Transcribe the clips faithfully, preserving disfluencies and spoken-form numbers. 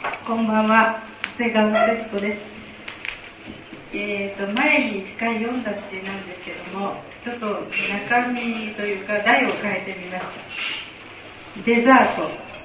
こんばんは、長谷川節子です。えーと、前に一回読んだ詩なんですけども、ちょっと中身というか題を変えてみました。デザート。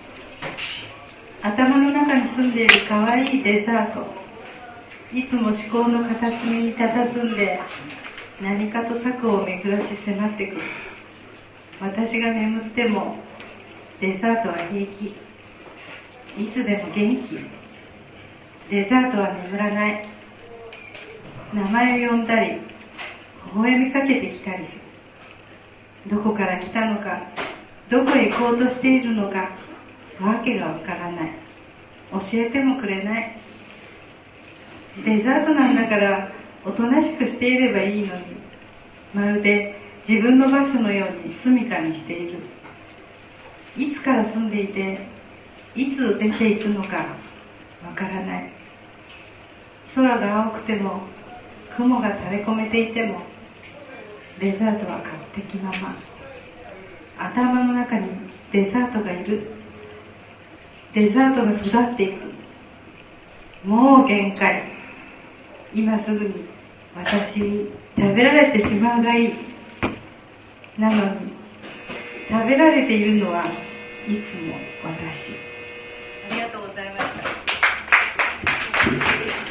頭の中に住んでいるかわいいデザート。いつも思考の片隅に佇んで何かと策を巡らし迫ってくる。私が眠ってもデザートは平気。いつでも元気。デザートは眠らない。名前を呼んだり微笑みかけてきたりする。どこから来たのか、どこへ行こうとしているのか、わけがわからない。教えてもくれない。デザートなんだからおとなしくしていればいいのに、まるで自分の場所のように住みかにしている。いつから住んでいて、いつ出ていくのかわからない。空が青くても雲が垂れ込めていても、デザートは勝手気まま。頭の中にデザートがいる。デザートが育っていく。もう限界。今すぐに私に食べられてしまうがいい。なのに食べられているのはいつも私。ありがとうございました。